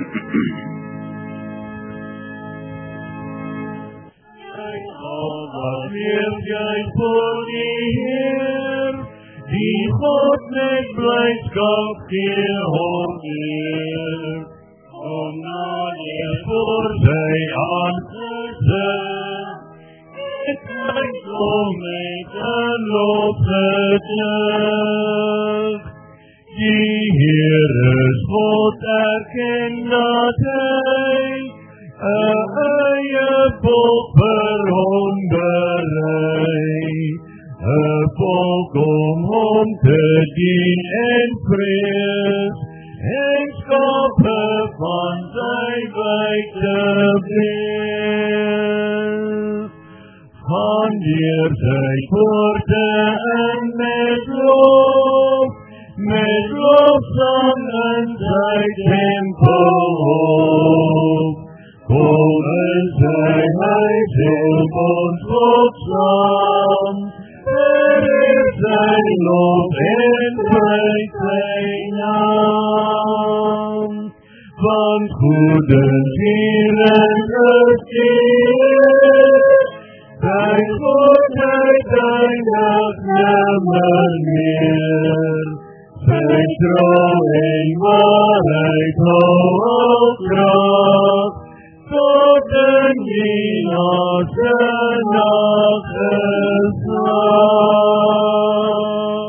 Wat leef jy voor die Heer, die God met blydskap gee hom eer, omdat hy voor sy aangesig, het kyk om met 'n loofgedig. Die Heer is God, erken dat hy 'n eie volk vir hom berei, 'n volk om hom te dien en vrees, en skape van sy wyk te wees. Gaan deur sy poorte in met lofsang in sy tempel op. Kom in sy huis, help ons God saam, vereer sy lof en prys sy naam. Want goedens hier en Heer, sy goedheid eindig nimmer meer. Sy trouw en waarheid hou al krag, tot in die laaste nageslag.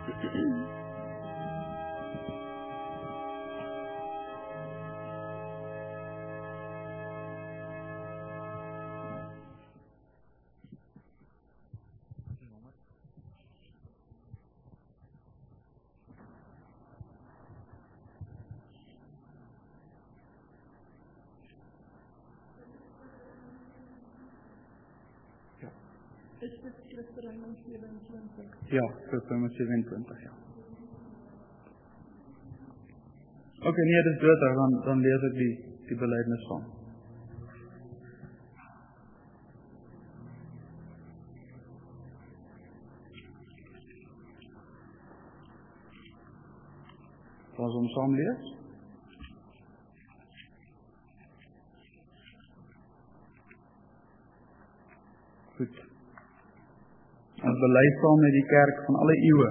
Ja, Skriftuur 27, ja. Oké, nee, dit is dood, dan lees ek die belydenis van. Ons om saam lees? Goed. Ons bely saam met die kerk van alle eeue.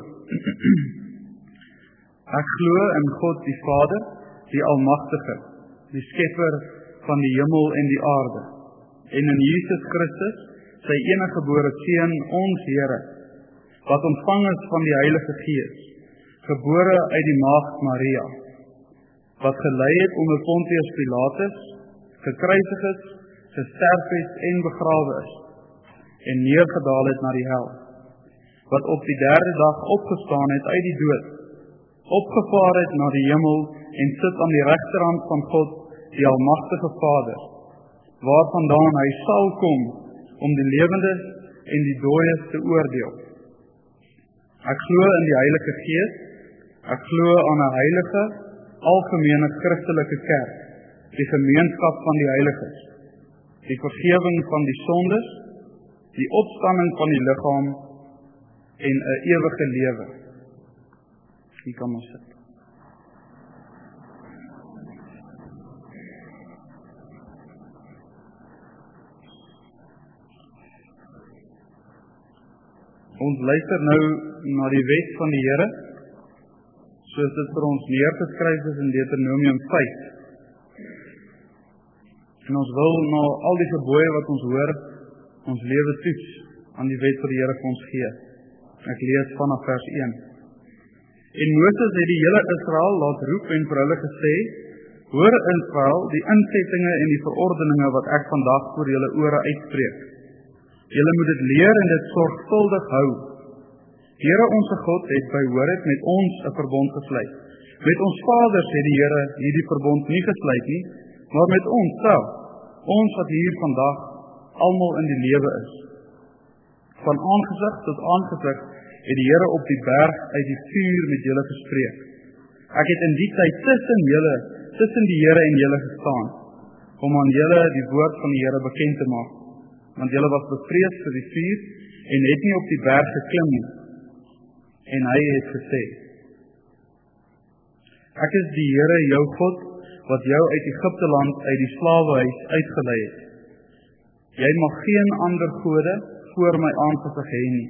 Ek glo in God die Vader, die Almagtige, die Skepper van die hemel en die aarde, en in Jesus Christus, sy eniggebore Seun, ons Here, wat ontvang is van die Heilige Gees, gebore uit die maagd Maria, wat gelei het onder Pontius Pilatus, gekruisig is, gesterf het en begrawe is, en neergedaal het na die hel, wat op die 3de dag opgestaan het uit die dood, opgevaar het na die hemel en sit aan die regterhand van God, die Almagtige Vader, waarvandaan hy sal kom om die lewendes en die dooies te oordeel. Ek glo in die Heilige Gees, ek glo aan 'n heilige, algemene Christelike kerk, die gemeenskap van die heiliges, die vergewing van die sondes, die opstanding van die liggaam en 'n ewige lewe. Hier kan ons sit. Ons luister nou na die wet van die Here, soos dit vir ons neergeskryf is in Deuteronomium 5. En ons wil na al die gebooie wat ons hoor, ons lewe toets aan die wet wat die Here vir ons gee. Ek lees vanaf vers 1. En Moses het die hele Israel laat roep en vir hulle gesê, hoor Israel, die insettinge en die verordeninge wat ek vandag voor julle ore uitspreek. Julle moet dit leer en dit sorgvuldig hou. Here onse God het by Horeb met ons 'n verbond gesluit. Met ons vaders het die Here hierdie verbond nie gesluit nie, maar met ons self, ons wat hier vandag almal in die lewe is. Van aangesig tot aangesig het die Here op die berg uit die vuur met julle gespreek. Ek het in die tyd tussen die Here en julle gestaan, om aan julle die woord van die Here bekend te maak. Want julle was bevrees vir die vuur en het nie op die berg geklim nie. En hy het gesê, ek is die Here jou God, wat jou uit Egipte land uit die slawehuis uitgelei het. Jy mag geen ander gode voor my aangesig hê nie.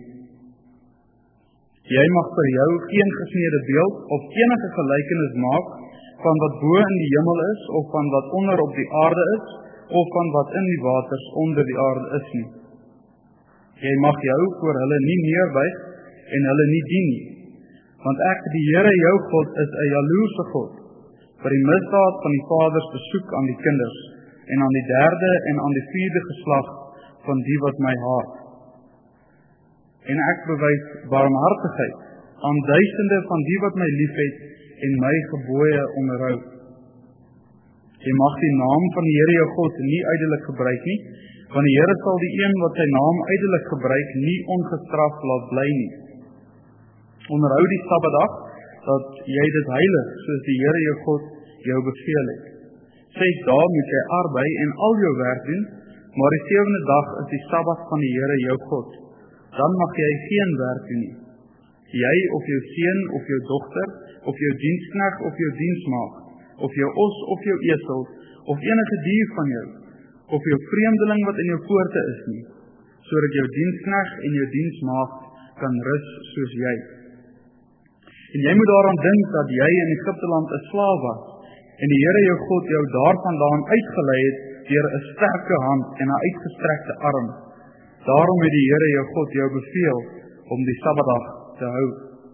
Jy mag vir jou geen gesneede beeld of enige gelykenis maak van wat bo in die hemel is, of van wat onder op die aarde is, of van wat in die waters onder die aarde is nie. Jy mag jou voor hulle nie neerbuig en hulle nie dien nie, want ek, die Here jou God, is 'n jaloerse God, vir die misdaad van die vaders besoek aan die kinders, en aan die 3de en aan die 4de geslag van die wat my haat. En ek bewys barmhartigheid aan duisende van die wat my liefhet en my gebooie onderhou. Jy mag die naam van die Here jou God nie ydelik gebruik nie, want die Here sal die een wat sy naam ydelik gebruik nie ongestraf laat bly nie. Onderhou die Sabbatdag, dat jy dit heilig, soos die Here jou God jou beveel het. 6 dae moet jy arbei en al jou werk doen, maar die 7de dag is die Sabbat van die Here jou God. Dan mag jy geen werk doen nie. Jy of jou seun of jou dogter, of jou diensknegt of jou diensmaagd, of jou os of jou esel, of enige dier van jou, of jou vreemdeling wat in jou poorte is nie, sodat jou diensknegt en jou diensmaagd kan rus soos jy. En jy moet daaraan dink dat jy in Egipte land 'n slaaf was, en die Here jou God jou daarvandaan uitgelei het deur 'n sterke hand en 'n uitgestrekte arm. Daarom het die Here jou God jou beveel om die Sabbatdag te hou.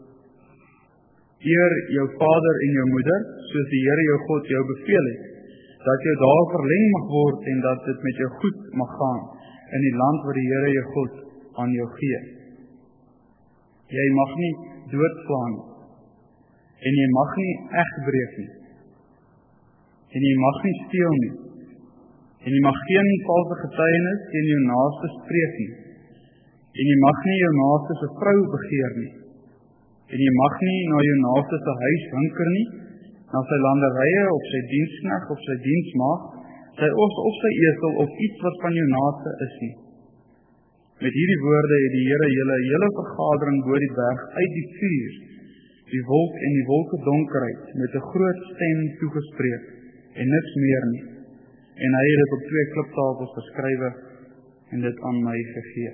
Eer jou vader en jou moeder, soos die Here jou God jou beveel het, dat jou dae verleng mag word en dat dit met jou goed mag gaan in die land wat die Here jou God aan jou gee. Jy mag nie doodslaan nie, en jy mag nie egbreek nie, en jy mag nie steel nie, en jy mag geen valse getuienis teen jou naaste spreek nie, en jy mag nie jou naaste se vrou begeer nie, en jy mag nie na jou naaste se huis hinker nie, na sy landerye of sy diensknegt of sy diensmaagd, sy os of sy esel of iets wat van jou naaste is nie. Met hierdie woorde het die Here julle hele vergadering bo die berg uit die vuur, die wolk en die wolkedonkerheid met 'n groot stem toegespreek en niks meer nie. En hy het dit op 2 kliptafels geskrywe en dit aan my gegee.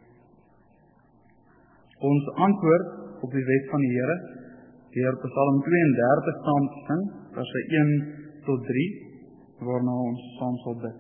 Ons antwoord op die wet van die Here, deur Psalm 32 saam te sing, verse 1 tot 3, waarna ons saam sal bid.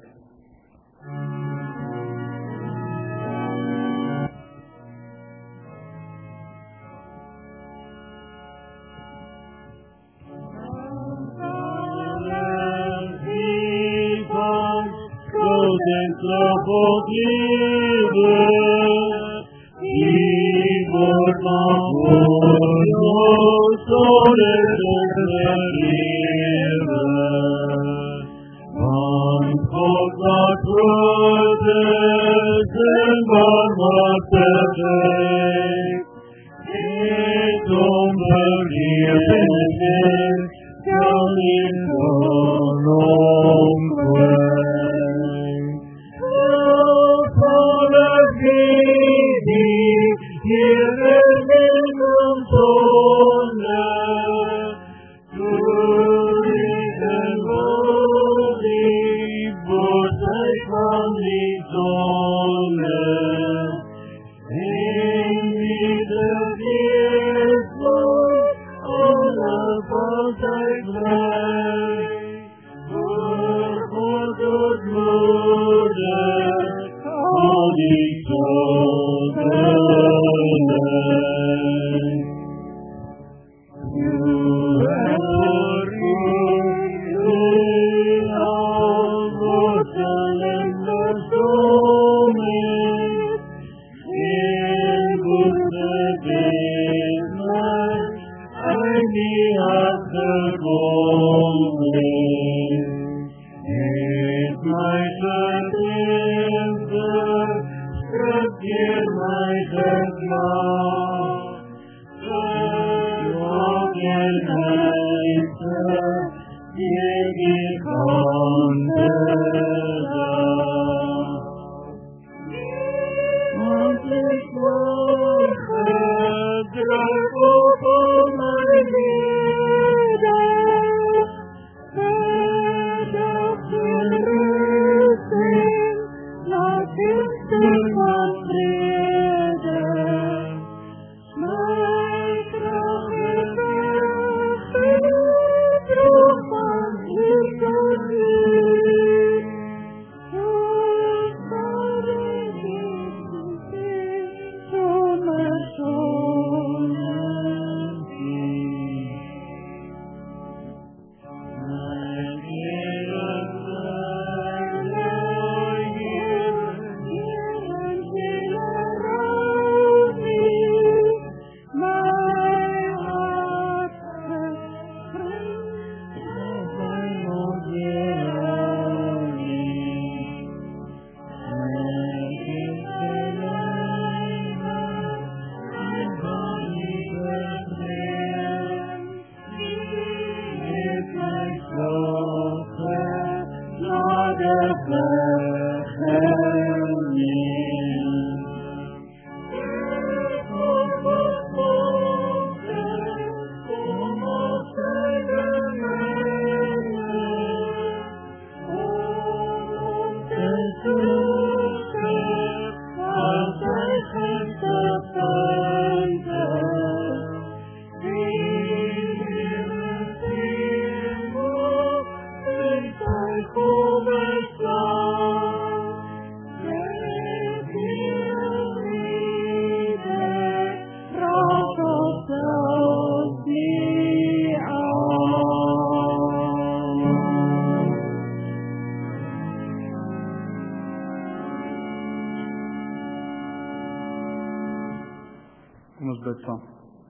gebed saam.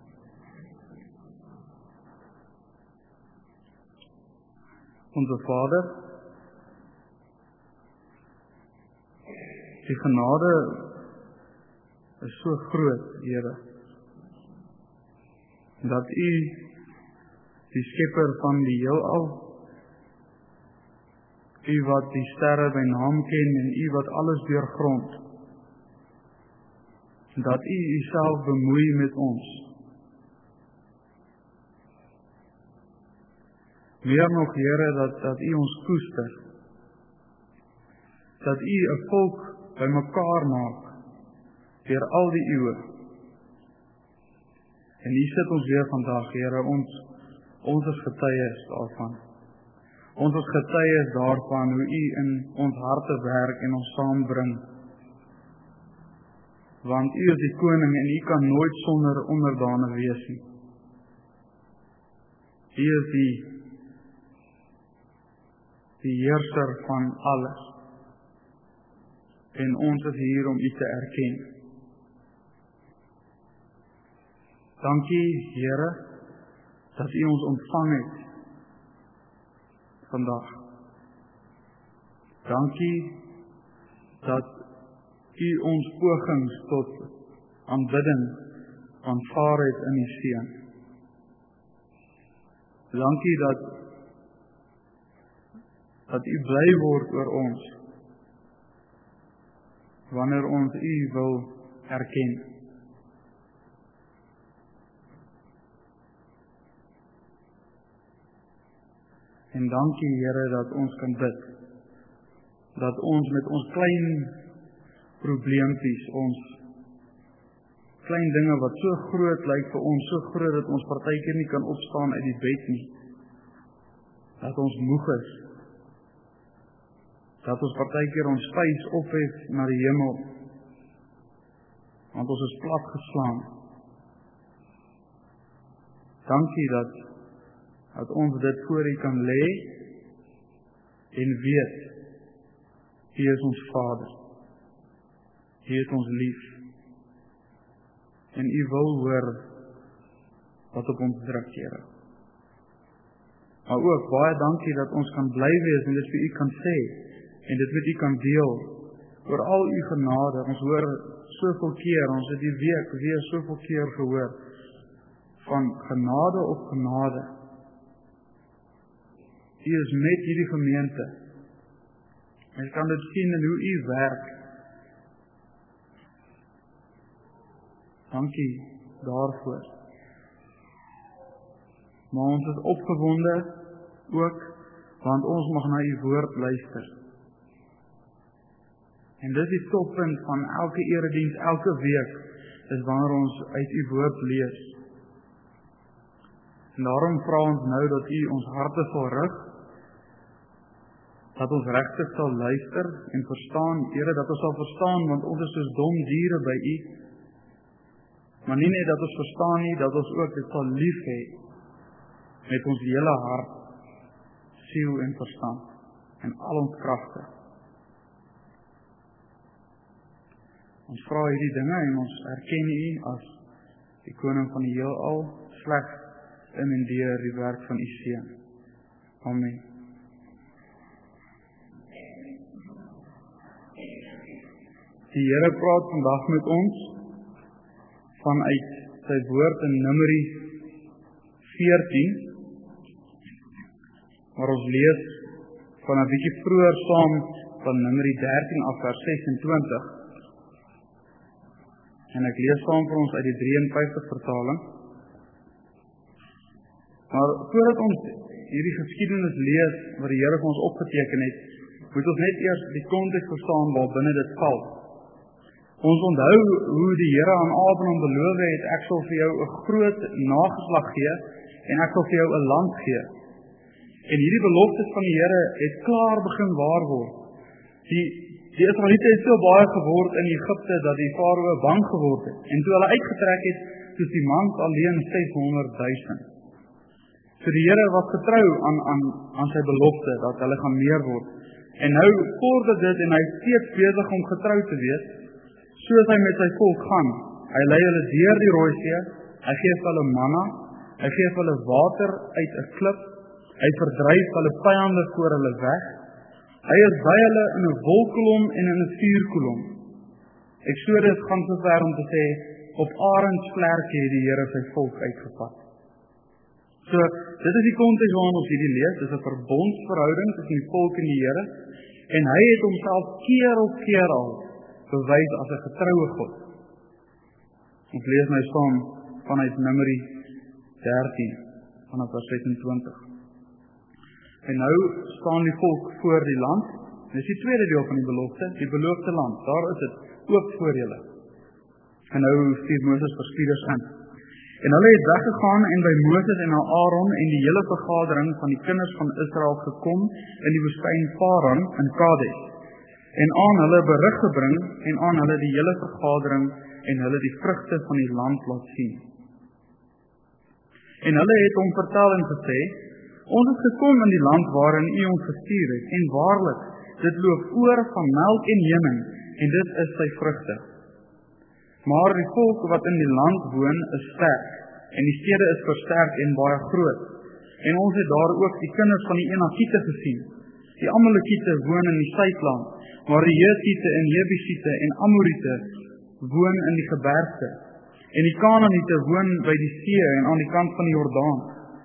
Onse Vader, die genade is so groot, Here, dat U, die skepper van die heelal, U wat die sterre by naam ken en U wat alles deurgrond, dat U Uself bemoei met ons. Meer nog, Here, dat U ons koester, dat U 'n volk bymekaar maak deur al die eeue. En hier sit ons weer vandag, Here, ons is getuies daarvan. Ons is getuies daarvan hoe U in ons harte werk en ons saambring. Want U is die koning en U kan nooit sonder onderdane wees nie. U is die heerser van alles. En ons is hier om U te erken. Dankie, Here, dat U ons ontvang het vandag. Dankie dat U ons pogings tot aanbidding aanvaar het in U Seun. Dankie dat U bly word oor ons wanneer ons U wil erken. En dankie, Here, dat ons kan bid. Dat ons met ons klein probleempies, ons klein dinge wat so groot lyk vir ons, so groot dat ons partykeer nie kan opstaan uit die bed nie. Dat ons moeg is. Dat ons partykeer ons vuis ophef na die hemel. Want ons is platgeslaan. Dankie dat ons dit voor U kan lê en weet, U is ons Vader. U het ons lief. En U wil hoor wat op ons druk, Here. Maar ook baie dankie dat ons kan bly wees en dit vir U kan sê en dit met U kan deel oor al U genade. Ons hoor soveel keer, ons het die week weer soveel keer gehoor van genade op genade. U is met hierdie gemeente. Ons kan dit sien in hoe U werk. Dankie daarvoor. Maar ons is opgewonde ook, want ons mag na U woord luister. En dit is die toppunt van elke erediens, elke week, is wanneer ons uit U woord lees. En daarom vra ons nou dat U ons harte sal rig, dat ons regtig sal luister en verstaan, Here, dat ons sal verstaan, want ons is soos dom diere by U. Maar nie net dat ons verstaan nie, dat ons ook dit sal lief hê, met ons hele hart, siel en verstand, en al ons kragte. Ons vra hierdie dinge en ons erken U as die koning van die heelal, slegs in en deur die werk van U Seun. Amen. Die Here praat vandag met ons vanuit sy woord in Numeri 14, waar ons lees van 'n bietjie vroeër saam van Numeri 13 af vers 26. En ek lees saam vir ons uit die 53 vertaling. Maar voordat ons hierdie geskiedenis lees wat die Here vir ons opgeteken het, moet ons net eers die konteks verstaan waarbinne dit val. Ons onthou hoe die Here aan Abraham beloof het, ek sal vir jou 'n groot nageslag gee en ek sal vir jou 'n land gee. En hierdie beloftes van die Here het klaar begin waar word. Die Israeliete het so baie geword in Egipte dat die farao bang geword het. En toe hulle uitgetrek het, soos die mans alleen 600,000. So die Here was getrou aan sy belofte dat hulle gaan meer word. En nou vorder dit en hy is steeds besig om getrou te wees, soos hy met sy volk gaan. Hy lei hulle deur die Rooi See Hy gee vir hulle manna, hy gee vir hulle water uit 'n klip, hy verdryf hulle vyande voor hulle weg. Hy is by hulle in 'n wolkkolom en in 'n vuurkolom. Eksodus gaan so ver om te sê, op arendsvlerke het die Here sy volk uitgevat. So, dit is die konteks waarin ons hierdie lees, dit is 'n verbondsverhouding tussen die volk en die Here, en hy het homself keer op keer al bewys as 'n getroue God. Ons lees nou saam vanuit Numeri 13, vanaf vers 26. En nou staan die volk voor die land, dis die tweede deel van die belofte, die beloofde land, daar is dit oop voor julle. En nou stuur Moses verspieders in. En hulle het weggegaan en by Moses en Aaron en die hele vergadering van die kinders van Israel gekom in die woestyn Paran in Kades. En aan hulle berig gebring en aan hulle die hele vergadering en hulle die vrugte van die land laat sien. En hulle het hom vertel en gesê, ons het gekom in die land waarin u ons gestuur het, en waarlik, dit loop oor van melk en honing, en dit is sy vrugte. Maar die volk wat in die land woon is sterk, en die stede is versterk en baie groot. En ons het daar ook die kinders van die Enakiete gesien. Die Amalekiete woon in die suidland, maar die Hetiete en Jebusiete en Amoriete woon in die gebergte. En die Kanaaniete woon by die see en aan die kant van die Jordaan.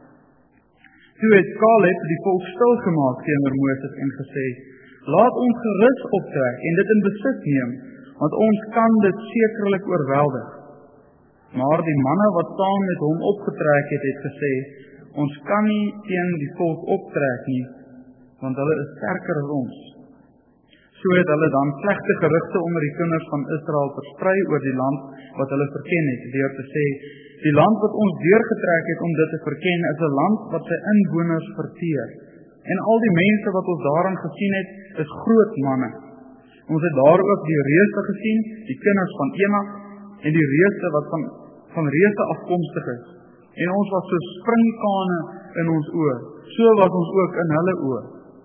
Toe het Kaleb die volk stilgemaak teenoor Moses en gesê, laat ons gerus optrek en dit in besit neem, want ons kan dit sekerlik oorweldig. Maar die manne wat saam met hom opgetrek het gesê, ons kan nie teen die volk optrek nie, want hulle is sterker as ons. So het hulle dan slegte gerugte onder die kinders van Israel versprei oor die land wat hulle verken het, deur te sê, die land wat ons deurgetrek het om dit te verken, is 'n land wat sy inwoners verteer. En al die mense wat ons daarin gesien het, is groot manne. Ons het daar ook die reuse gesien, die kinders van Enak, en die reuse wat van reuse afkomstig is. En ons was so springkane in ons oë, so was ons ook in hulle oë.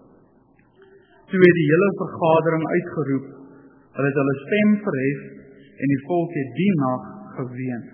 Toe het die hele vergadering uitgeroep, hulle het hulle stem verhef, en die volk het die nag geween.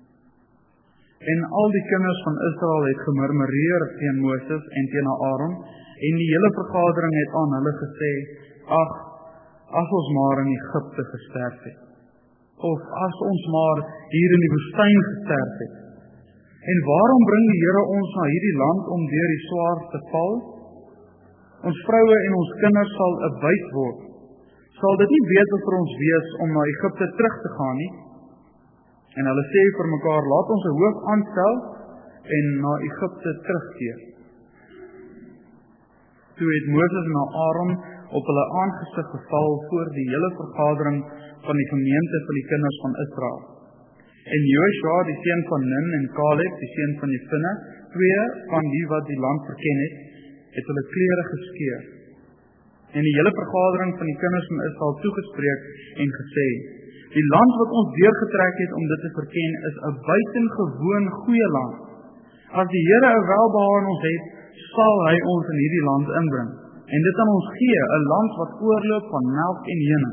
En al die kinders van Israel het gemurmureer teen Moses en teen Aaron, en die hele vergadering het aan hulle gesê, ag, as ons maar in Egipte gesterf het, of as ons maar hier in die woestyn gesterf het. En waarom bring die Here ons na hierdie land om deur die swaard te val? Ons vroue en ons kinders sal 'n byt word. Sal dit nie beter vir ons wees om na Egipte terug te gaan nie? En hulle sê vir mekaar, laat ons 'n hoof aanstel en na Egipte terugkeer. Toe het Moses en Aaron op hulle aangesig geval voor die hele vergadering van die gemeente van die kinders van Israel. En Joshua, die seun van Nun, en Kaleb, die seun van Jefune, twee van die wat die land verken het hulle klere geskeur. En die hele vergadering van die kinders van Israel toegespreek en gesê, die land wat ons deurgetrek het om dit te verken, is 'n buitengewoon goeie land. As die Here 'n welbehae in ons het, sal hy ons in hierdie land inbring, en dit aan ons gee, 'n land wat oorloop van melk en honing.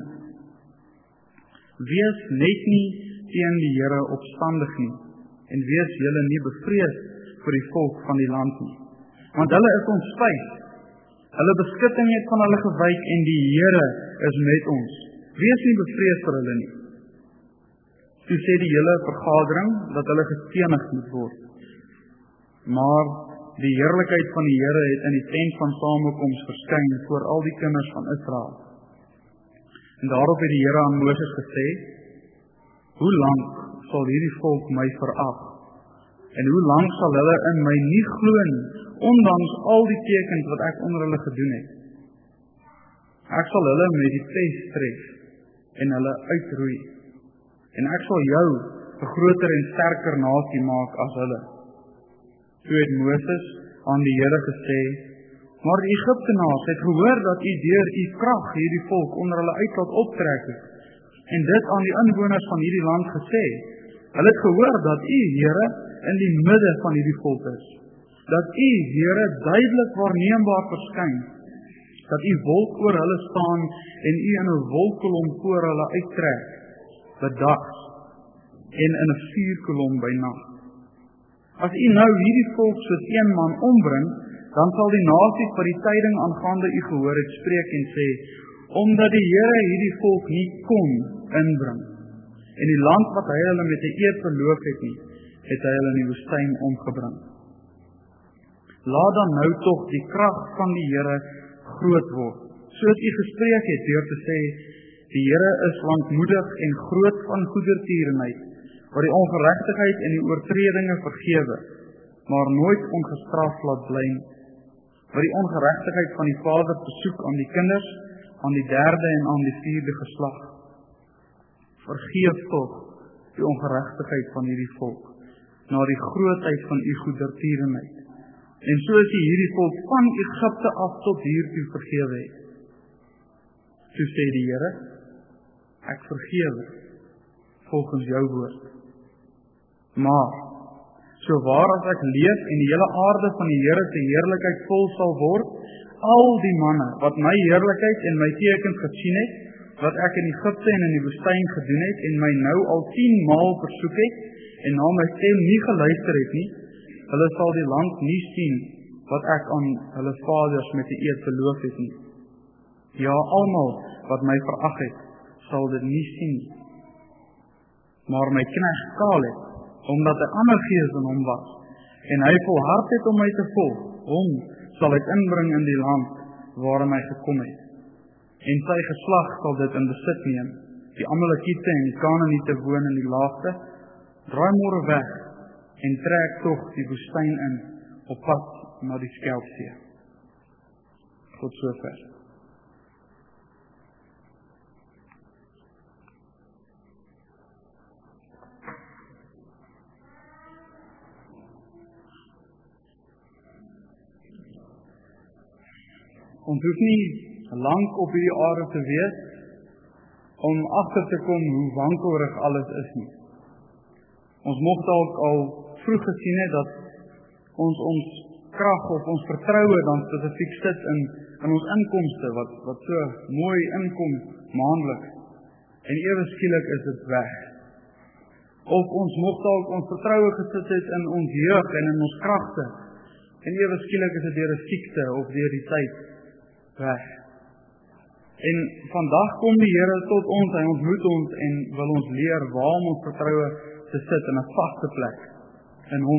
Wees net nie teen die Here opstandig nie, en wees julle nie bevrees vir die volk van die land nie. Want hulle is ons vyf, hulle beskutting het van hulle gewyk, en die Here is met ons. Wees nie bevrees vir hulle nie. Toe sê die hele vergadering dat hulle gestenig moet word. Maar die heerlikheid van die Here het in die tent van samekoms verskyn voor al die kinders van Israel. En daarop het die Here aan Moses gesê, hoe lank sal hierdie volk my verag? En hoe lank sal hulle in my nie glo nie, ondanks al die tekens wat ek onder hulle gedoen het? Ek sal hulle met die pes tref en hulle uitroei. En ek sal jou 'n groter en sterker nasie maak as hulle. Toe het Moses aan die Here gesê, maar die Egiptenaars het gehoor dat u deur u krag hierdie volk onder hulle uit laat optrek het, en dit aan die inwoners van hierdie land gesê. Hulle het gehoor dat u, Here, in die midde van hierdie volk is, dat u, Here, duidelik waarneembaar verskyn, dat u wolk oor hulle staan en u in 'n wolkkolom voor hulle uittrek, bedags en in 'n vuurkolom by nag. As u nou hierdie volk soos een man ombring, dan sal die nasies wat die tyding aangaande u gehoor het spreek en sê, omdat die Here hierdie volk nie kon inbring, en die land wat hy hulle met 'n eed beloof het nie, het hy hulle in die woestyn omgebring. Laat dan nou tog die krag van die Here groot word, soos u gespreek het deur te sê, die Here is lankmoedig en groot van goedertierenheid, wat die ongeregtigheid en die oortredinge vergewe, maar nooit ongestraf laat bly, wat die ongeregtigheid van die vader besoek aan die kinders, aan die 3de en aan die 4de geslag. Vergeef tog die ongeregtigheid van hierdie volk, na die grootheid van u goedertierenheid. En soos u hierdie volk van Egipte af tot hiertoe vergewe het. So sê die Here, ek vergewe, volgens jou woord. Maar, so waar as ek leef en die hele aarde van die Here se heerlikheid vol sal word, al die manne wat my heerlikheid en my tekens gesien het, wat ek in Egipte en in die woestyn gedoen het, en my nou al 10 maal versoek het, en na my stem nie geluister het nie, hulle sal die land nie sien, wat ek aan hulle vaders met die eed beloof het nie. Ja, almal wat my verag het, sal dit nie sien. Maar my knegt Kaleb, omdat 'n ander gees in hom was, en hy volhard het om my te volg, hom sal ek inbring in die land waarin hy gekom het. En sy geslag sal dit in besit neem. Die Amalekiete en die Kanaaniete woon in die laagte, draai môre weg en trek tog die woestyn in op pad na die Skelpsee. Tot sover. Ons hoef nie lank op hierdie aarde te wees om agter te kom hoe wankelrig alles is nie. Ons mocht dalk al vroeg gesien het dat ons krag of ons vertroue dan spesifiek sit in ons inkomste wat so mooi inkom maandeliks en ewe skielik is dit weg. Of ons mocht dalk ons vertroue gesit het in ons jeug en in ons kragte en ewe skielik is dit deur 'n siekte of deur die tyd weg. En vandag kom die Here tot ons, hy ontmoet ons en wil ons leer waar om ons vertroue te sit in 'n vaste plek in hom.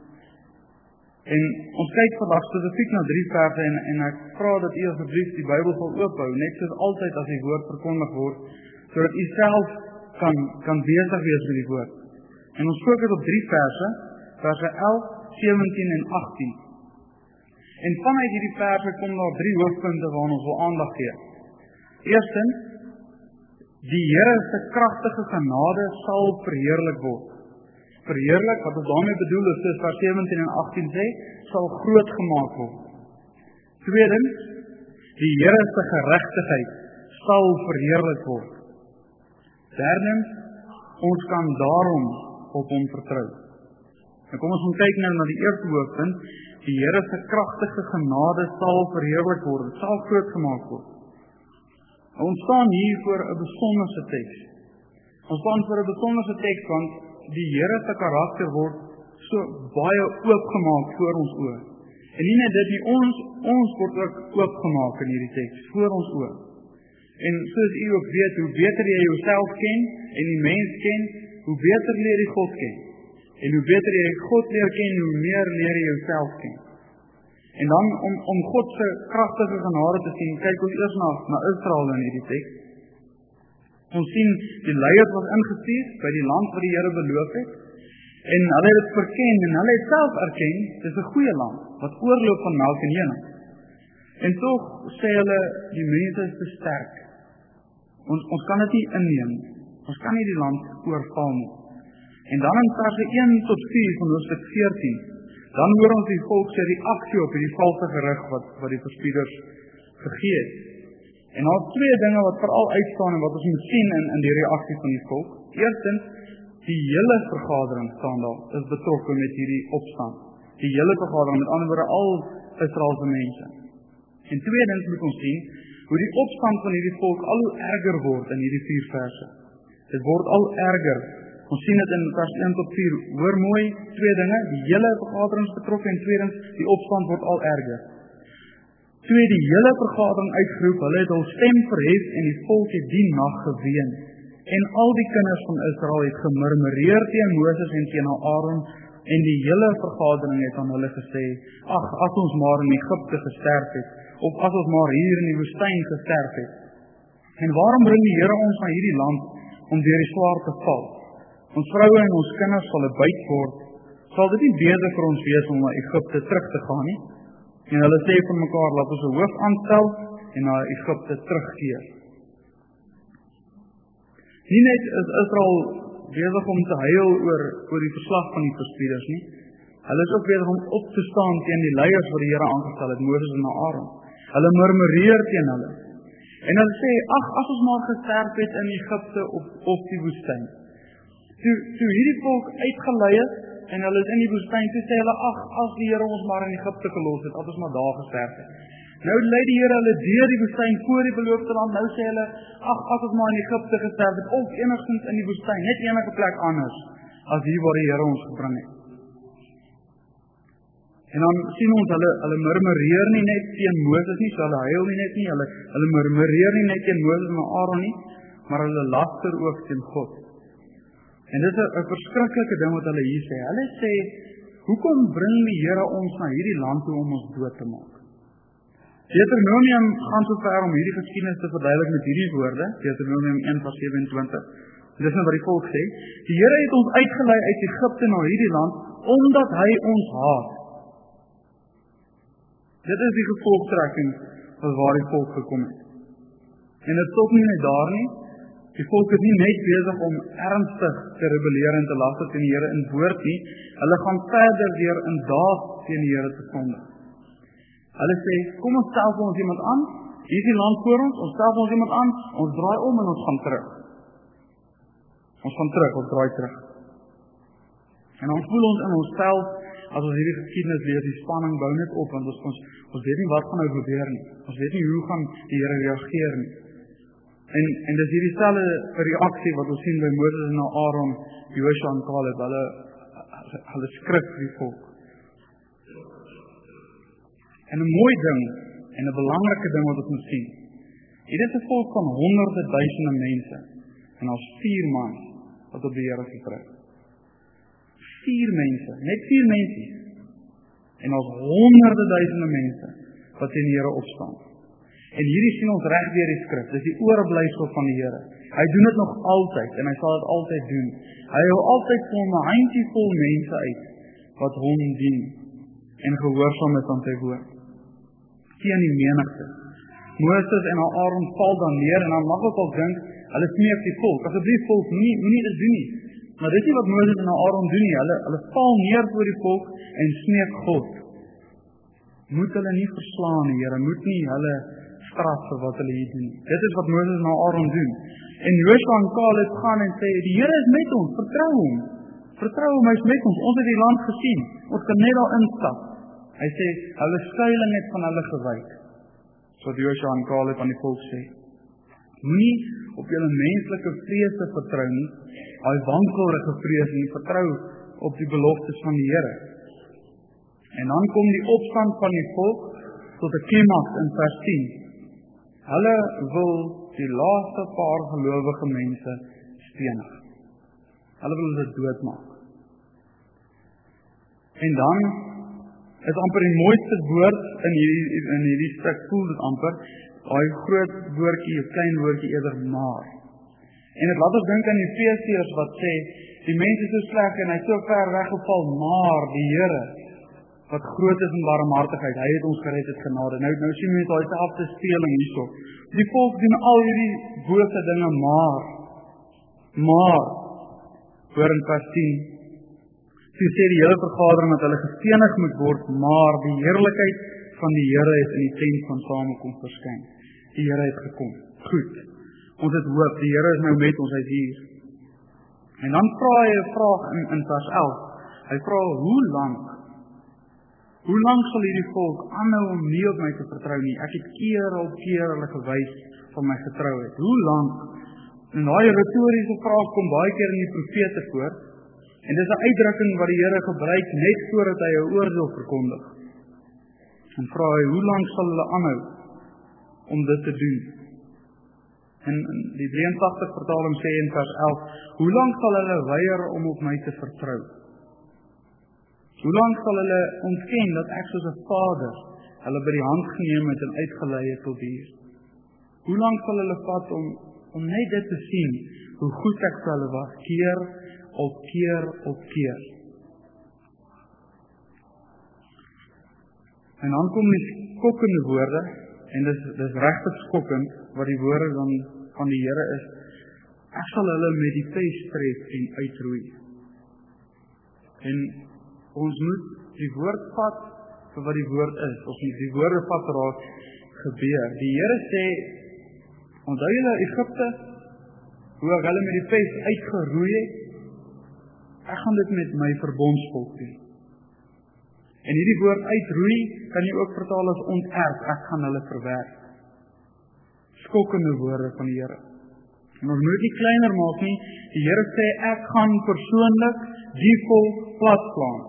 En ons kyk vandag spesifiek na 3 verse en ek vra dat u asseblief die Bybel sal oophou, net soos altyd as die woord verkondig word, sodat u self kan besig wees met die woord. En ons fokus op 3 verse, verse 11, 17 en 18. En vanuit hierdie verse kom daar 3 hoofpunte waaraan ons wil aandag gee. Eerstens, die Here se kragtige genade sal verheerlik word. Verheerlik, wat ons daarmee bedoel is, soos vers 17 en 18 sê, sal groot gemaak word. Tweedens, die Here se geregtigheid sal verheerlik word. Derdens, ons kan daarom op hom vertrou. Nou kom ons kyk nou na die eerste hoofpunt. Die Here se kragtige genade sal verheerlik word, dit sal groot gemaak word. Ons staan hier voor 'n besonderse teks. Ons staan voor 'n besonderse teks want die Here se karakter word so baie oopgemaak voor ons oë. En nie net dit nie, ons word ook oopgemaak in hierdie teks voor ons oë. En soos u ook weet, hoe beter jy jouself ken en die mens ken, hoe beter leer jy God ken. En hoe beter jy God leer ken, hoe meer leer jy jouself ken. En dan om God se kragtige genade te sien, kyk ons eers na Israel in hierdie teks. Ons sien die leiers was ingestuur by die land wat die Here beloof het. En hulle het dit verken en hulle het self erken, dis 'n goeie land wat oorloop van melk en honing. En tog sê hulle die mense is te sterk. Ons kan dit nie inneem nie. Ons kan nie die land oorval nie. En dan in verse 1 tot 4 van hoofstuk 14, dan hoor ons die volk se reaksie op hierdie valse gerig wat die verspieders gegee het. En daar is 2 dinge wat veral uitstaan en wat ons moet sien in die reaksie van die volk. Eerstens, die hele vergadering staan daar, is betrokke met hierdie opstand. Die hele vergadering, met ander woorde al Israelse mense. En tweedens moet ons sien hoe die opstand van hierdie volk al hoe erger word in hierdie 4 verse. Dit word al erger Ons sien dit in vers 1 tot 4. Hoor mooi, twee dinge, die hele vergadering is betrokke en tweedens, die opstand word al erger. Toe die hele vergadering uitgeroep, hulle het hul stem verhef en die volk het die nag geween. En al die kinders van Israel het gemurmureer teen Moses en teen Aaron, en die hele vergadering het aan hulle gesê, ag, as ons maar in Egipte gesterf het, of as ons maar hier in die woestyn gesterf het. En waarom bring die Here ons na hierdie land, om deur die swaard te val? Ons vroue en ons kinders sal 'n byt word. Sal dit nie beter vir ons wees om na Egipte terug te gaan nie? En hulle sê vir mekaar, laat ons 'n hoof aanstel en na Egipte terugkeer. Nie net is Israel besig om te huil oor die verslag van die verspieders nie. Hulle is ook besig om op te staan teen die leiers wat die Here aangestel het, Moses en Aaron. Hulle murmureer teen hulle. En hulle sê, ag, as ons maar gesterf het in Egipte of die woestyn. Toe hierdie volk uitgelei is, en hulle is in die woestyn, toe sê hulle, ag, as die Here ons maar in Egipte gelos het, as ons maar daar gesterf het. Nou lei die Here hulle deur die woestyn voor die beloofde land. Nou sê hulle, ag, as ons maar in Egipte gesterf het, of enigstens in die woestyn, net enige plek anders, as hier waar die Here ons gebring het. En dan sien ons, hulle murmureer nie net teen Moses nie, so hulle huil nie net nie, hulle murmureer nie net teen Moses en Aaron nie, maar hulle laster ook teen God. En dit is 'n verskriklike ding wat hulle hier sê. Hulle sê, hoekom bring die Here ons na hierdie land toe om ons dood te maak? Deuteronomium gaan so ver om hierdie geskiedenis te verduidelik met hierdie woorde, Deuteronomium 1:27. Dis nou wat die volk sê, die Here het ons uitgelei uit Egipte na hierdie land, omdat hy ons haat. Dit is die gevolgtrekking van waar die volk gekom het. En dit stop nie net daar nie. Die volk is nie net besig om ernstig te rebelleer en te laster teen die Here in woord nie. Hulle gaan verder deur in daad teen die Here te sondig. Hulle sê, kom ons stel vir ons iemand aan, hier is die land voor ons stel vir ons iemand aan, ons draai om en ons gaan terug. Ons draai terug. En ons voel ons in onsself, as ons hierdie geskiedenis lees, die spanning bou net op, want ons weet nie wat gaan nou gebeur nie. Ons weet nie hoe gaan die Here reageer nie. En dis hierdie selfde reaksie wat ons sien by Moses en Aaron, Joshua en Caleb, hulle skrik vir die volk. En 'n mooi ding, en 'n belangrike ding wat ons moet sien, hier is 'n volk van honderde duisende mense, en ons 4 mans, wat op die Here vertrou. 4 mense, net 4 mense, en ons honderde duisende mense, wat in die Here opstaan. En hierdie sien ons reg deur die skrif, dis die oorblyfsel van die Here. Hy doen dit nog altyd, en hy sal dit altyd doen. Hy hou altyd vir 'n handjievol mense uit, wat hom dien, en gehoorsaam is aan sy woord. Teen die menigte. Moses en Aaron val dan neer, en dan mag ons al dink, hulle smeek die volk, asseblief volk, moenie dit doen nie. Maar dit is nie wat Moses en Aaron doen nie, hulle val neer voor die volk, en smeek God. Moet hulle nie verslaan nie, Here, moet nie hulle straf vir wat hulle hier doen. Dit is wat Moses en Aaron doen. En Joshua en Caleb gaan en sê, die Here is met ons, vertrou hom. Vertrou hom, hy is met ons het die land gesien, ons kan net daar instap. Hy sê, hulle skuiling het van hulle gewyk. So Joshua en Caleb aan die volk sê, moenie op julle menslike vrese vertrou nie, daai wankelrige vrees nie, vertrou op die beloftes van die Here. En dan kom die opstand van die volk tot 'n klimaks in vers 10. Hulle wil die laaste paar gelowige mense stenig. Hulle wil hulle doodmaak. En dan is amper die mooiste woord in hierdie stuk, voel dit amper, daai groot woordjie, 'n klein woordjie eerder maar. En dit laat ons dink aan die Efesiërs wat sê, die mens is so sleg en hy so ver weggeval, maar die Here, wat groot is in barmhartigheid, hy het ons gered uit genade. Nou sien mense daai selfde speling hierso. Die volk doen al hierdie bose dinge, maar, hoor in vers 10, toe sê die hele vergadering dat hulle gestenig moet word, maar die heerlikheid van die Here het in die tent van samekoms verskyn. Die Here het gekom. Goed. Ons het hoop, die Here is nou met ons, hy is hier. En dan vra hy 'n vraag in vers 11. Hy vra, hoe lank sal hierdie volk aanhou om nie op my te vertrou nie? Ek het keer op keer hulle gewys van my getrouheid. Hoe lank? En daai retoriese vraag kom baie keer in die profete voor. En dis 'n uitdrukking wat die Here gebruik net voordat hy 'n oordeel verkondig. En vra hy, hoe lank sal hulle aanhou om dit te doen? En die 83 vertaling sê in vers 11, hoe lank sal hulle weier om op my te vertrou? Hoe lank sal hulle ontken dat ek soos 'n vader hulle by die hand geneem het en uitgelei het tot hier? Hoe lank sal hulle vat om net dit te sien, hoe goed ek vir hulle was, keer op keer op keer? En dan kom die skokkende woorde, en dis regtig skokkend, wat die woorde dan van die Here is, ek sal hulle met die pes tref en uitroei. En ons moet die woord vat vir wat die woord is, ons moet die woorde vat raak gebeur. Die Here sê, onthou julle Egipte, hoe ek hulle met die pes uitgeroei het, ek gaan dit met my verbondsvolk doen. En hierdie woord uitroei, kan jy ook vertaal as onterf, ek gaan hulle verwerp. Skokkende woorde van die Here. En ons moet nie kleiner maak nie, die Here sê, ek gaan persoonlik die volk platslaan.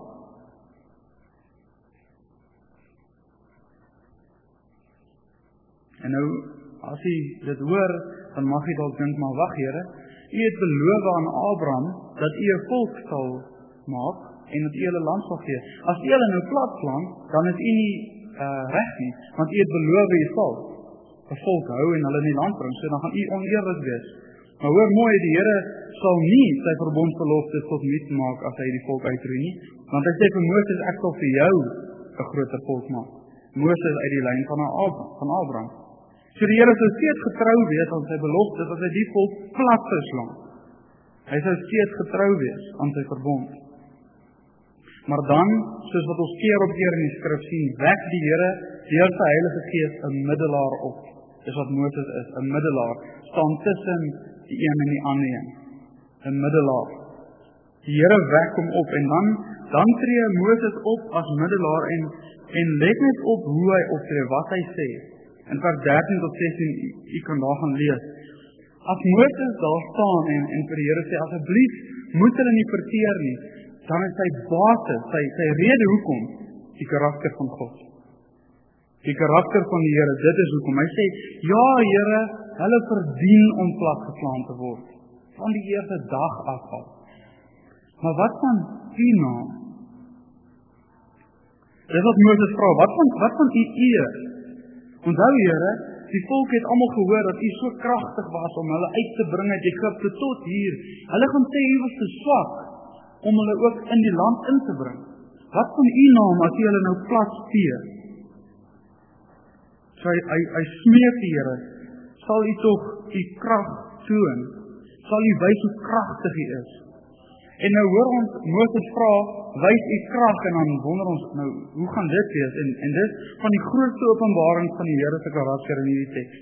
En nou, as jy dit hoor, dan mag jy dalk dink, maar wag Here, U het beloof aan Abraham, dat U 'n volk sal maak, en dat U hulle land sal gee. As U hulle nou platslaan, dan is U nie reg nie, want U het beloof U sal 'n volk hou en hulle in die land bring, so dan gaan U oneerlik wees. Maar hoor mooi, die Here sal nie sy verbondsbeloftes tot niet maak as hy die volk uitroei nie, want hy sê vir Moses, ek sal vir jou 'n groter volk maak. Moses uit die lyn van Abraham. So die Here sou steeds getrou wees aan sy beloftes as hy die volk plat sou slaan. Hy sou steeds getrou wees aan sy verbond. Maar dan, soos wat ons keer op keer in die skrif sien, wek die Here deur sy Heilige Gees 'n middelaar op. Dis wat Moses is, 'n middelaar, staan tussen die een en die ander een. 'n Middelaar. Die Here wek hom op en dan tree Moses op as middelaar en let net op hoe hy optree, wat hy sê. In vers 13 tot 16, u kan daar gaan lees. As Moses daar staan en vir die Here sê, asseblief moet hulle nie verteer nie, dan is sy basis, sy rede hoekom, die karakter van God. Die karakter van die Here, dit is hoekom. Hy sê, ja Here, hulle verdien om platgeslaan te word, van die eerste dag af al. Maar wat van u naam? Dis wat Moses vra, wat van u eer? Onthou Here, die volk het almal gehoor dat u so kragtig was om hulle uit te bring uit Egipte tot hier. Hulle gaan sê u was te swak om hulle ook in die land in te bring. Wat van u naam as u hulle nou plat vee? So hy smeek die Here, sal u tog u krag toon? Sal u wys hoe kragtig u is? En nou hoor ons, Moses vra, wys u krag, en dan wonder ons, nou, hoe gaan dit wees? En dit van die grootste openbaring van die Here se karakter in hierdie teks.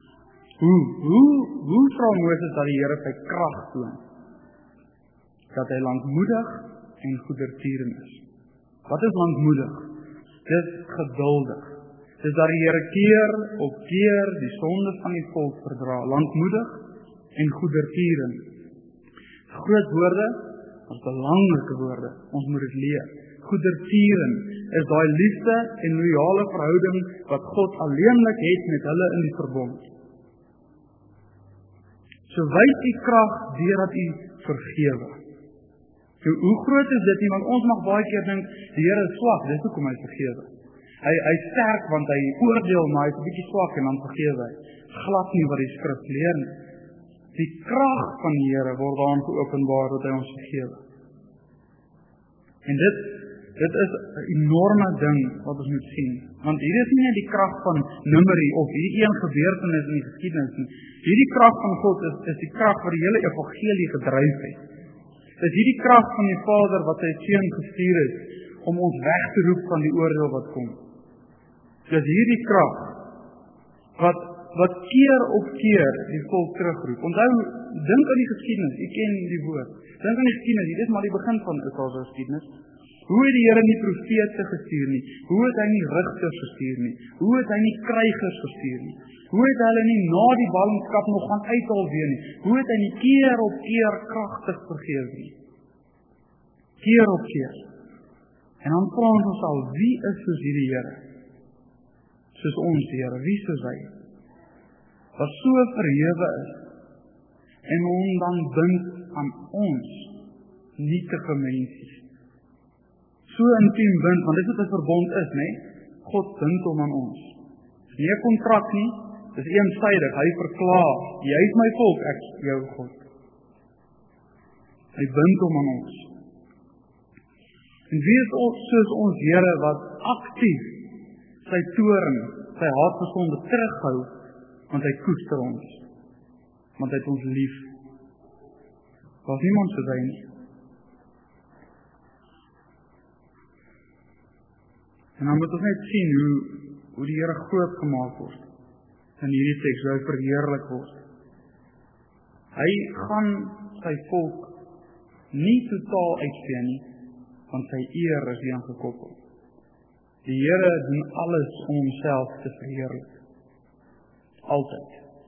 Hoe vra Moses dat die Here sy krag toon? Dat hy lankmoedig en goedertieren is. Wat is lankmoedig? Dit is geduldig. Dis dat die Here keer op keer die sondes van die volk verdra. Lankmoedig en goedertieren. Groot woorde, ons belangrike woorde, ons moet dit leer. Goedertieren is daai liefde en loyale verhouding wat God alleenlik het met hulle in die verbond. So wys u krag deurdat u vergewe. So hoe groot is dit nie, want ons mag baie keer dink, die Here is swak, dis hoekom hy vergewe. Hy sterk want hy oordeel, maar hy is 'n bietjie swak en dan vergewe hy. Glad nie wat die skrif leer nie. Die krag van die Here word daarin geopenbaar dat hy ons vergewe. En dit is 'n enorme ding wat ons moet sien. Want hier is nie net die krag van nummerie of hierdie een gebeurtenis in die geskiedenis nie. Hierdie krag van God is die krag wat die hele evangelie gedryf het. Dis hierdie krag van die Vader wat sy seun gestuur het om ons weg te roep van die oordeel wat kom. Dis hierdie krag wat keer op keer die volk terugroep. Onthou, dink aan die geskiedenis, u ken die woord. Dink aan die geskiedenis, dit is maar die begin van die geskiedenis. Hoe het die Here nie profete gestuur nie? Hoe het hy nie rigters gestuur nie? Hoe het hy nie krygers gestuur nie? Hoe het hulle nie na die ballingskap nog gaan uithaal weer nie? Hoe het hy nie keer op keer kragtig vergeef nie? Keer op keer. En dan vra ons al, wie is soos hierdie Here? Soos ons Here, wie soos hy? Wat so verhewe is, en hom dan bind aan ons, nietige mensies. So intiem bind, want dit is wat 'n verbond is, nee? God bind hom aan ons. Dis nie 'n kontrak nie, dis eensydig, hy verklaar, jy is my volk, ek is jou God. Hy bind hom aan ons. En wie is soos ons Here wat aktief sy toorn, sy haatgesonde terughou, want hy koester ons, want hy het ons lief. Daar's niemand soos hy nie. En dan moet ons net sien hoe die Here groot gemaak word in hierdie teks, hoe hy verheerlik word. Hy gaan sy volk nie totaal uitvee nie, want sy eer is hieraan gekoppel. Die Here doen alles om homself te verheerlik. Altyd.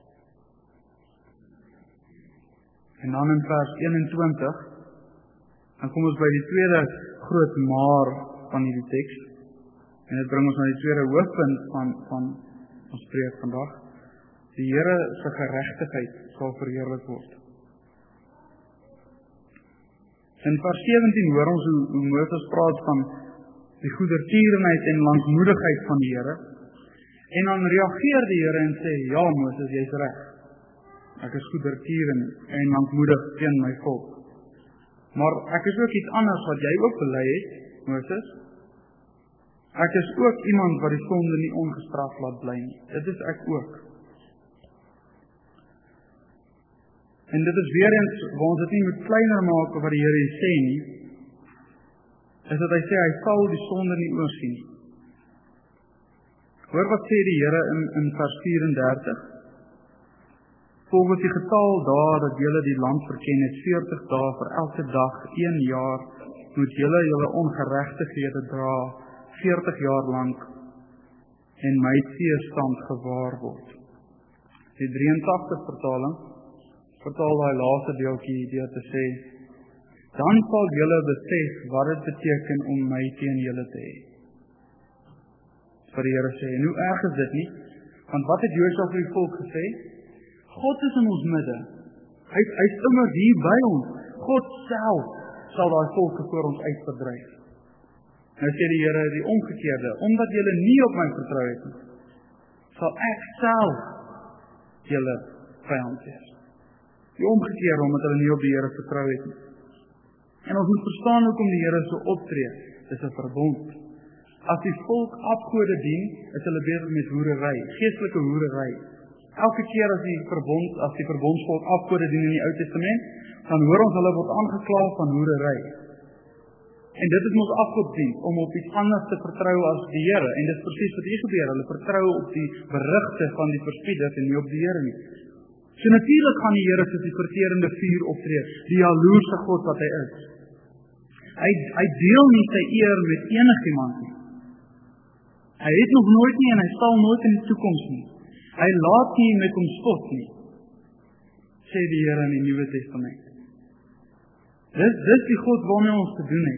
En dan in vers 21, dan kom ons by die tweede groot maar van hierdie teks. En dit bring ons na die tweede hoofpunt van ons preek vandag. Die Here se geregtigheid sal verheerlik word. In vers 17 hoor ons hoe Moses praat van die goedertierenheid en lankmoedigheid van die Here. En dan reageer die Here en sê, ja Moses, jy's reg. Ek is goedertierend en lankmoedig teen my volk. Maar ek is ook iets anders wat jy ook bely het, Moses. Ek is ook iemand wat die sonde nie ongestraf laat bly nie. Dit is ek ook. En dit is weer eens, waar ons dit nie moet kleiner maak wat die Here sê nie, is dat hy sê, hy sal die sonde nie oorsien nie. Hoor wat sê die Here in vers 34? Volgens die getal dae dat julle die land verken het, 40 dae vir elke dag, 1 jaar, moet julle ongeregtighede dra, 40 jaar lank, en my teestand gewaar word. Die 83 vertaling, vertaal daai laaste deeltjie deur te sê, dan sal julle besef wat dit beteken om my teen julle te hê. Vir die Here sê, en hoe erg is dit nie? Want wat het Josua vir die volk gesê? God is in ons midde. Hy is immer hier by ons. God self sal daai volke voor ons uitverdryf. Nou sê die Here die omgekeerde, omdat julle nie op my vertrou het nie, sal ek self julle vyand wees. Die omgekeerde, omdat hulle nie op die Here vertrou het nie. En ons moet verstaan hoekom die Here so optree. Dis 'n verbond. As die volk afgode dien, is hulle besig met hoerery, geestelike hoerery. Elke keer as die verbondsvolk afgode dien in die Ou Testament, dan hoor ons hulle word aangekla van hoerery. En dit is mos afgodiens om op iets anders te vertrou as die Here. En dit is presies wat hier gebeur. Hulle vertrou op die berigte van die verspieders en nie op die Here nie. So natuurlik gaan die Here soos die verterende vuur optree, die jaloerse God wat hy is. Hy deel nie sy eer met enigiemand nie. Hy het nog nooit nie en hy sal nooit in die toekoms nie. Hy laat nie met hom spot nie, sê die Here in die Nuwe Testament. Dis die God waarmee ons te doen het.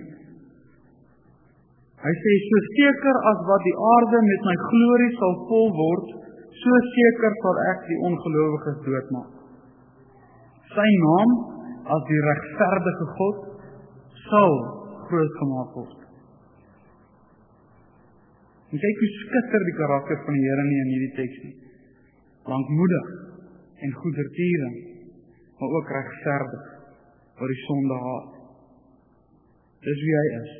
Hy sê, so seker as wat die aarde met my glorie sal vol word, so seker sal ek die ongelowiges doodmaak. Sy naam as die regverdige God sal groot gemaak word. En kyk hoe skitter die karakter van die Here nie in hierdie teks nie. Lankmoedig en goedertierend, maar ook regverdig, wat die sonde haat. Dis wie hy is.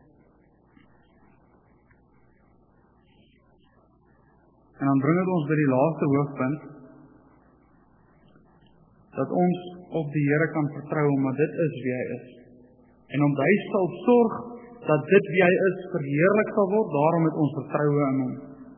En dan bring dit ons by die laaste hoofpunt, dat ons op die Here kan vertrou, omdat dit is wie hy is. En omdat hy sal sorg, dat dit wie hy is, verheerlik sal word, daarom het ons vertroue in hom.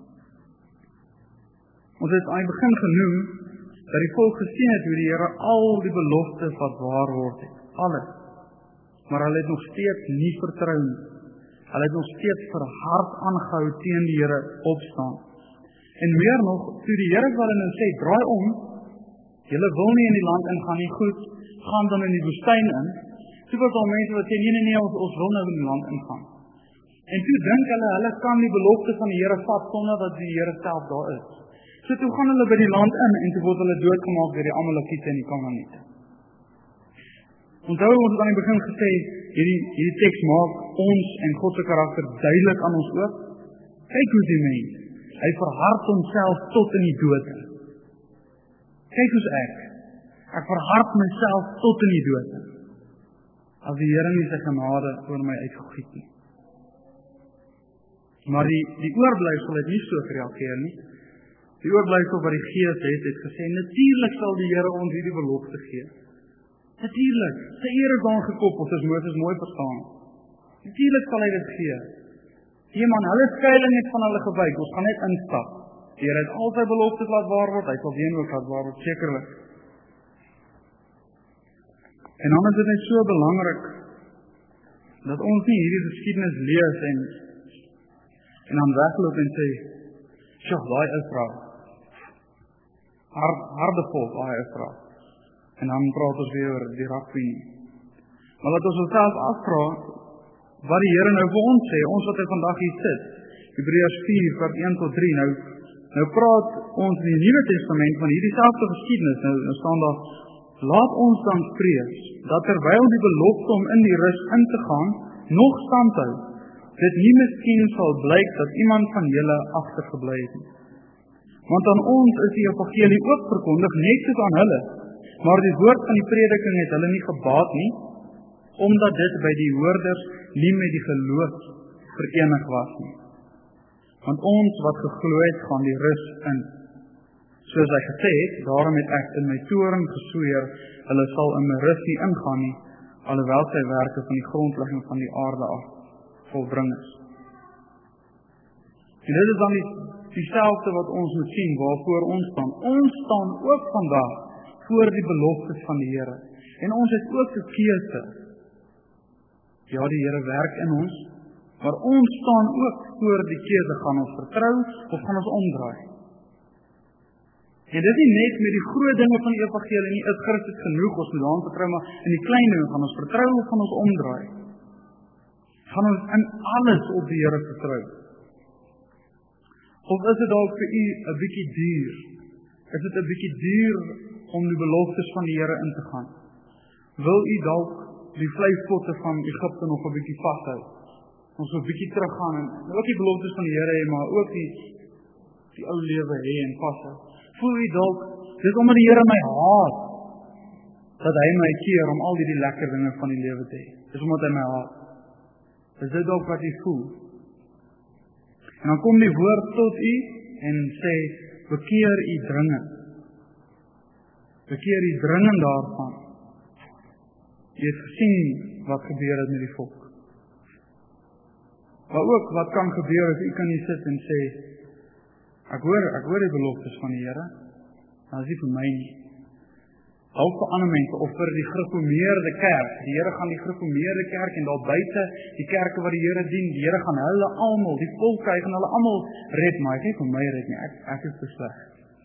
Ons het aan die begin genoem, dat die volk gesien het, hoe die Here al die beloftes wat waar word het, alles. Maar hulle het nog steeds nie vertrou nie. Hulle het nog steeds verhard aangehou teen die Here opstaan. En meer nog, toe die Here vir hulle sê, draai om, julle wil nie in die land ingaan nie, goed, gaan dan in die woestyn in. Toe was al mense wat sê, nee, ons wil nou in die land ingaan. En toe dink hulle kan die belofte van die Here vat, sonder dat die Here self daar is. So toe gaan hulle by die land in, en toe word hulle doodgemaak deur die Amalekiete en die Kanaaniete. Onthou, ons het aan die begin gesê, hierdie teks maak ons en God se karakter duidelik aan ons oop. Kyk hoe die mens, hy verhard homself tot in die dood. Kyk hoe's ek verhard myself tot in die dood. As die Here nie sy genade oor my uitgegiet nie. Maar die oorblyfsel het nie so gereageer nie. Die oorblyfsel wat die Gees het gesê, natuurlik sal die Here ons hierdie belofte gee. Natuurlijk, sy eer is aan gekoppel, soos Moses mooi verstaan. Natuurlijk sal hy dit gee. Nee man, hulle skuiling het van hulle gewyk, ons gaan net instap. Die Here het al sy beloftes laat waar word, hy sal weer ook laat waar word, sekerlik. En dan is dit net so belangrik, dat ons nie hierdie geskiedenis lees en dan wegloop en sê, sjoe, daai Israel, harde volk, daai Israel. En dan praat ons weer oor die rugby. Maar laat ons onsself afvra wat die Here nou vir ons sê, ons wat vandag hier sit. Hebreërs 4 vers 1 tot 3. Nou praat ons in die Nuwe Testament van hierdie selfde geskiedenis. Nou staan daar, laat ons dan vrees dat terwyl die belofte om in die rus in te gaan nog standhou, dit nie miskien sal blyk dat iemand van julle agtergebly het nie. Want aan ons is die evangelie ook verkondig, net soos aan hulle. Maar die woord van die prediking het hulle nie gebaat nie, omdat dit by die hoorders nie met die geloof verenig was nie. Want ons wat geglo het, gaan die rus in. Soos hy gesê het, daarom het ek in my toorn gesweer, hulle sal in my rus nie ingaan nie, alhoewel sy werke van die grondlegging van die aarde af volbring is. En dit is dan dieselfde wat ons moet sien, waarvoor ons staan. Ons staan ook vandag voor die beloftes van die Here. En ons het ook 'n keuse. Ja, die Here werk in ons, maar ons staan ook voor die keuse, gaan ons vertrou of gaan ons omdraai? En dit is nie net met die groot dinge van die evangelie nie, is Christus genoeg, ons moet daaraan vertrou, maar in die klein dinge gaan ons vertrou of gaan ons omdraai? Gaan ons in alles op die Here vertrou? Of is dit dalk vir u 'n bietjie duur? Is dit 'n bietjie duur om die beloftes van die Here in te gaan? Wil u dalk die vleispotte van Egipte nog 'n bietjie vashou? Ons wil 'n bietjie teruggaan en ook die beloftes van die Here hê, maar ook die ou lewe hê en vashou. Voel u dalk, dis omdat die Here my haat, dat hy my keer om al die lekker dinge van die lewe te hê. Dis omdat hy my haat. Is dit dalk wat u voel? En dan kom die woord tot u en sê, bekeer u dringend. Bekeer u dringend daarvan. Jy het gesien wat gebeur het met die volk. Maar ook wat kan gebeur as u kan hier sit en sê, ek hoor die beloftes van die Here, maar dit is nie vir my nie. Ook vir ander mense, of vir die gereformeerde kerk. Die Here gaan die gereformeerde kerk en daar buite die kerke wat die Here dien, die Here gaan hulle almal, die volk hy gaan hulle almal red, maar hy het nie vir my red nie, ek is te sleg.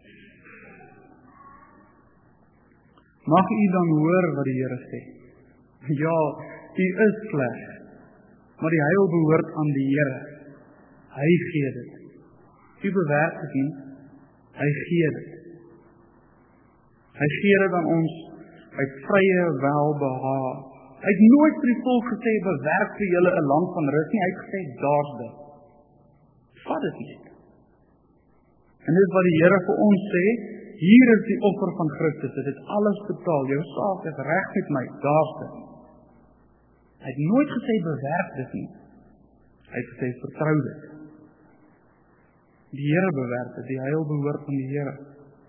Mag u dan hoor wat die Here sê? Ja, u is sleg, maar die heil behoort aan die Here. Hy gee dit. U bewerk dit nie, hy gee dit. Hy gee dit aan ons uit vrye welbehae. Hy het nooit vir die volk gesê, bewerk vir julle 'n land van rus nie. Hy het gesê, daar's dit. Vat dit net. En dit is wat die Here vir ons sê, hier is die offer van Christus, dit het alles betaal, jou saak is reg met my, daar's dit. Hy het nooit gesê, bewerk dit nie. Hy het gesê, vertrou dit. Die Here bewerk dit, die heil behoort van die Here.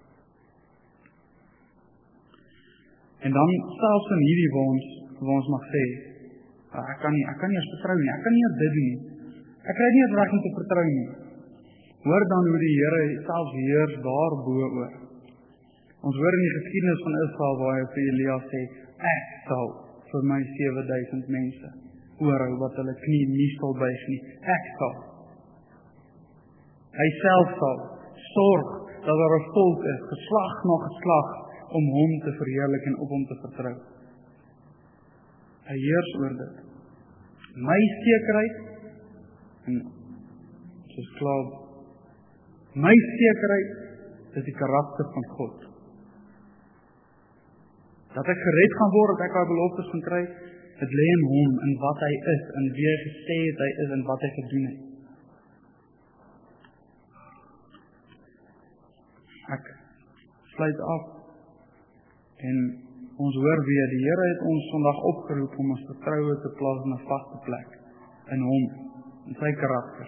En dan selfs in hierdie waar ons mag sê, ek kan nie eens vertrou nie, ek kan nie eens dit doen nie. Ek kry nie eens reg om te vertrou nie. Hoor dan hoe die Here selfs heers daarbo oor. Ons hoor in die geskiedenis van Israel waar hy vir Elia sê, ek sal vir my 7000 mense oorhou wat hulle knie nie sal buig nie. Ek sal. Hy self sal sorg dat daar 'n volk is, geslag na geslag, om hom te verheerlik en op hom te vertrou. Hy heers oor dit. My sekerheid, en soos klaar, my sekerheid is die karakter van God. Dat ek gered gaan word, dat ek haar beloftes gaan kry, dit lê in hom, in wat hy is, in wie hy gesê het hy is, en wat hy gedoen het. Ek sluit af, en ons hoor weer, die Here het ons vandag opgeroep om ons vertroue te plaas in 'n vaste plek, in hom, in sy karakter.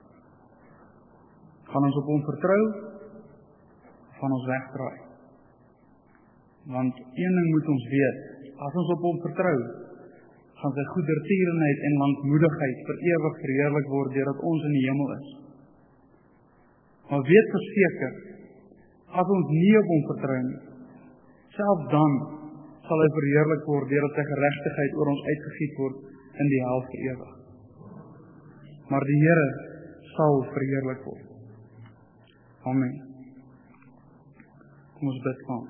Gaan ons op hom vertrou, of gaan ons wegdraai? Want een ding moet ons weet, as ons op hom vertrou, gaan sy goedertierenheid en lankmoedigheid vir ewig verheerlik word, deurdat ons in die hemel is. Maar weet verseker, as ons nie op hom vertrou nie, selfs dan sal hy verheerlik word, deurdat sy geregtigheid oor ons uitgegiet word in die hel vir ewig. Maar die Here sal verheerlik word. Amen. Kom ons bid saam.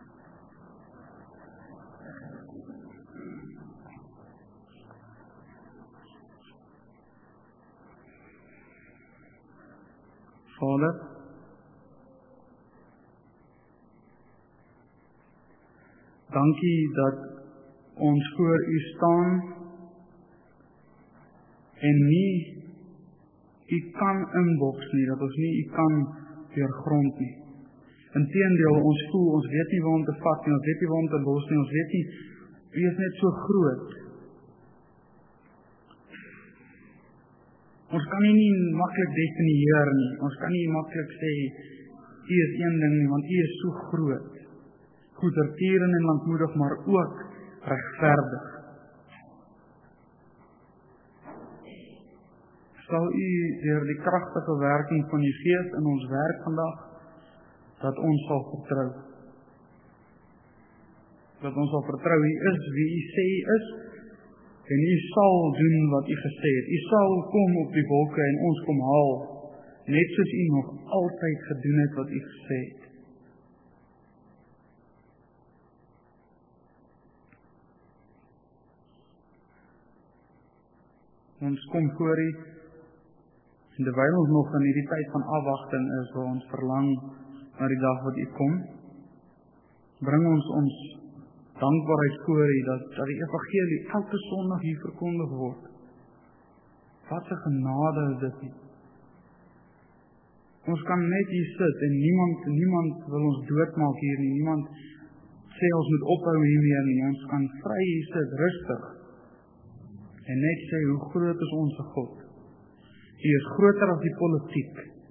Vader, dankie dat ons voor U staan en nie U kan inboks nie, dat ons nie U kan deurgrond nie. Inteendeel, ons voel, ons weet nie waar om te vat nie, ons weet nie waar om te los nie, ons weet nie, U is net so groot. Ons kan nie maklik definieer nie, ons kan nie maklik sê, U is een ding nie, want U is so groot. Goedertierend en lankmoedig, maar ook regverdig. Sal U deur die kragtige werking van U Gees in ons werk vandag, dat ons sal vertrou. Dat ons sal vertrou, U is wie U sê U is, en U sal doen wat U gesê het. U sal kom op die wolke en ons kom haal, net soos U nog altyd gedoen het wat U gesê het. Ons kom voor U, en terwyl ons nog in hierdie tyd van afwagting is, waar ons verlang na die dag wat U kom, bring ons dankbaarheid voor U, dat die evangelie elke Sondag hier verkondig word. Wat 'n genade is dit nie. Ons kan net hier sit, en niemand wil ons doodmaak hier nie, niemand sê ons moet ophou hiermee nie, ons kan vry hier sit, rustig, en net sê, hoe groot is ons God. U is groter as die politiek.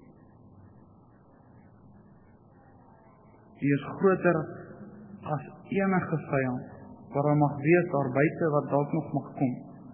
U is groter as enige vyand, wat daar mag wees daar buite, wat dalk nog mag kom.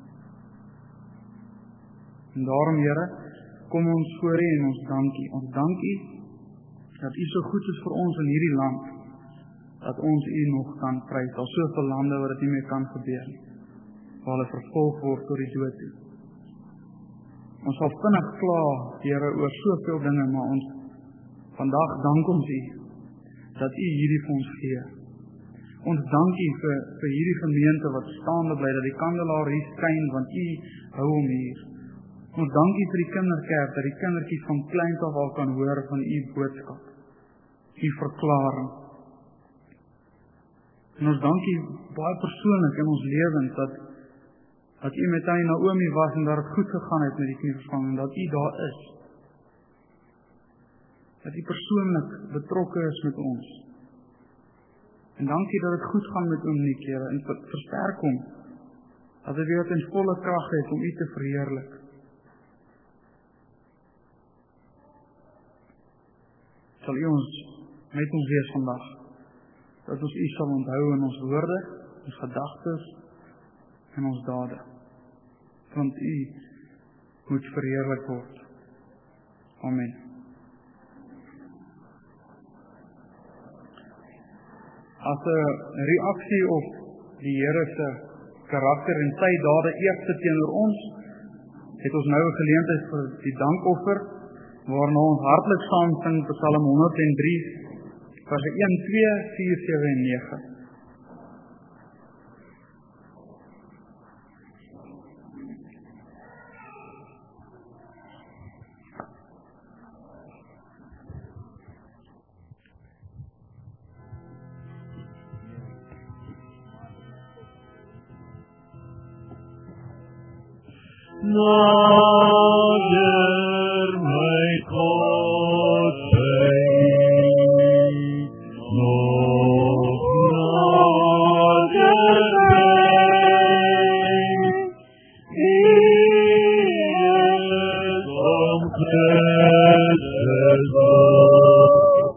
En daarom, Here, kom ons voor U en ons dank U. Ons dank U, dat U so goed is vir ons in hierdie land, dat ons U nog kan prys. Daar is soveel lande waar dit nie meer kan gebeur nie, waar hulle vervolg word tot die dood toe. Ons sal vinnig kla, Here, oor soveel dinge, maar ons vandag dank ons U, dat U hierdie vir ons gee. Ons dank U vir hierdie gemeente wat staande bly, dat die kandelaar hier skyn, want U hou hom hier. Ons dank U vir die kinderkerk, dat die kindertjies van kleins af al kan hoor van U boodskap, U verklaring. En ons dank U baie persoonlik in ons lewens, dat U met hy Naomi was en dat het goed gegaan het met die knievervanging, dat U daar is. Dat U persoonlik betrokke is met ons. En dankie dat het goed gaan met Uniek, Here, en versterk hom, dat hy weer in volle krag het om U te verheerlik. Sal U ons met ons wees vandag, dat ons U sal onthou in ons woorde, ons gedagtes en ons dade. Want U moet verheerlik word. Amen. As 'n reaksie op die Here se karakter en sy dade eerste teenoor ons, het ons nou 'n geleentheid vir die dankoffer, waarna ons hartlik saam sing Psalm 103, verse 1, 2, 4, 7 en 9. Nader my God by, nog nader by, is om Christus dood,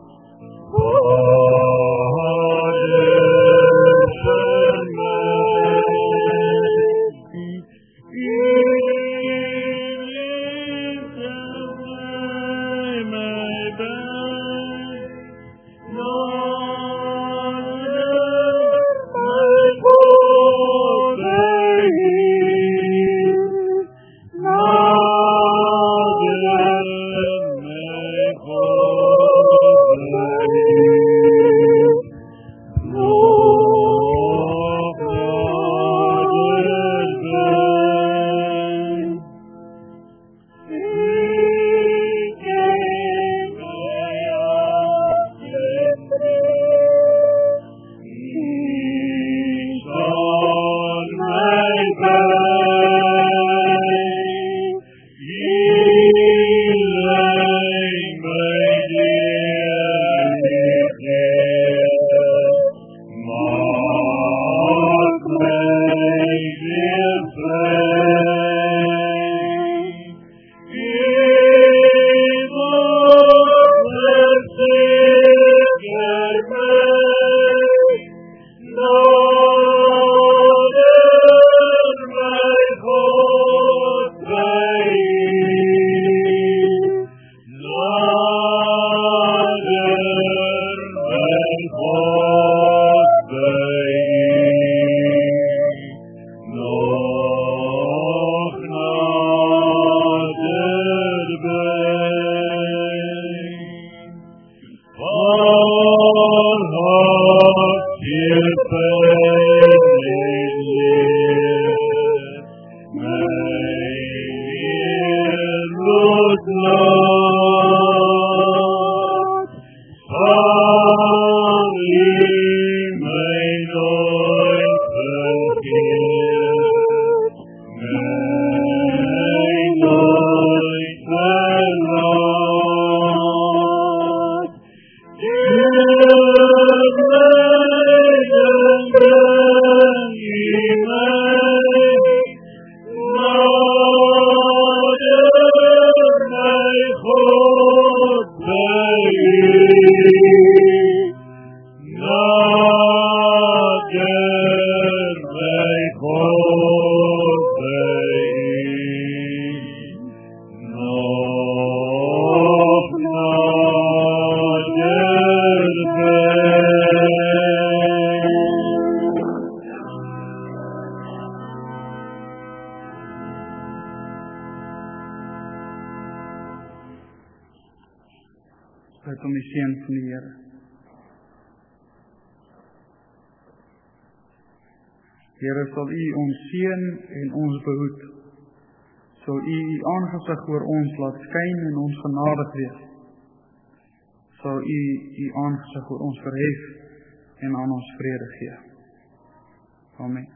om die seën van die Here. Here, sal U ons seën en ons behoed. Sal U aangesig oor ons laat skyn en ons genadig wees. Sal U aangesig oor ons verhef en aan ons vrede gee. Amen.